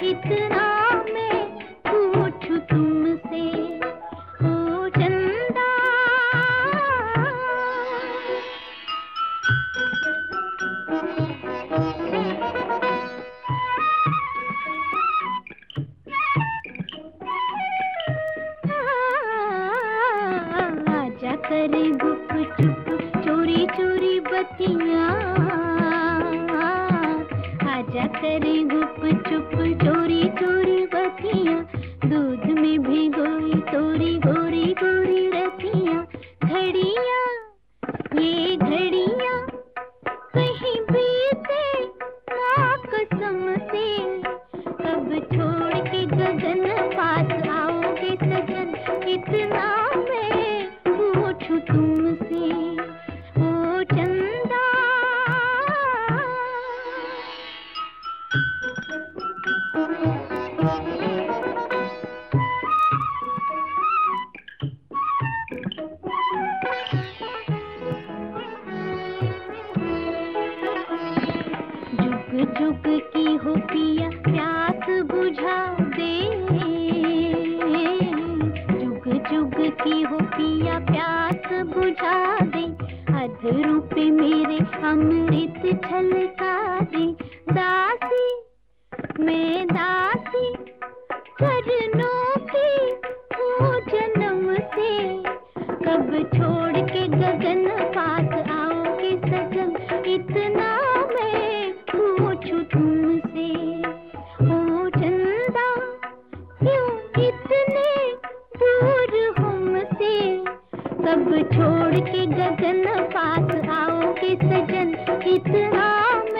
इतना मैं पूछूं तुमसे ओ चंदा। आजा करे गुप चुप चोरी चोरी बत्तियाँ, आजा करे गुप चुप चोरी चोरी बत्तियाँ, दूध में भिगोई तोरी गोरी गोरी रतियाँ। घड़ियाँ ये घड़ियाँ कहीं बीते माँ कसम से, कब छोड़ के गगन पास आओगे सजन, इतना मैं पूछूं तुमसे ओ चंदा। जुग जुग की हो पिया प्यास बुझा दे, जुग जुग की हो पिया प्यास बुझा दे, अधरों पे मेरे अमृत छलका दे। दासी मैं दासी चरणों की हूँ जन्म से, कब छोड़ के गगन पास आओगे सजन, इतना मैं पूछूं तुमसे ओ चंदा। क्यों इतने दूर हमसे, कब छोड़ के गगन पास आओगे सजन, इतना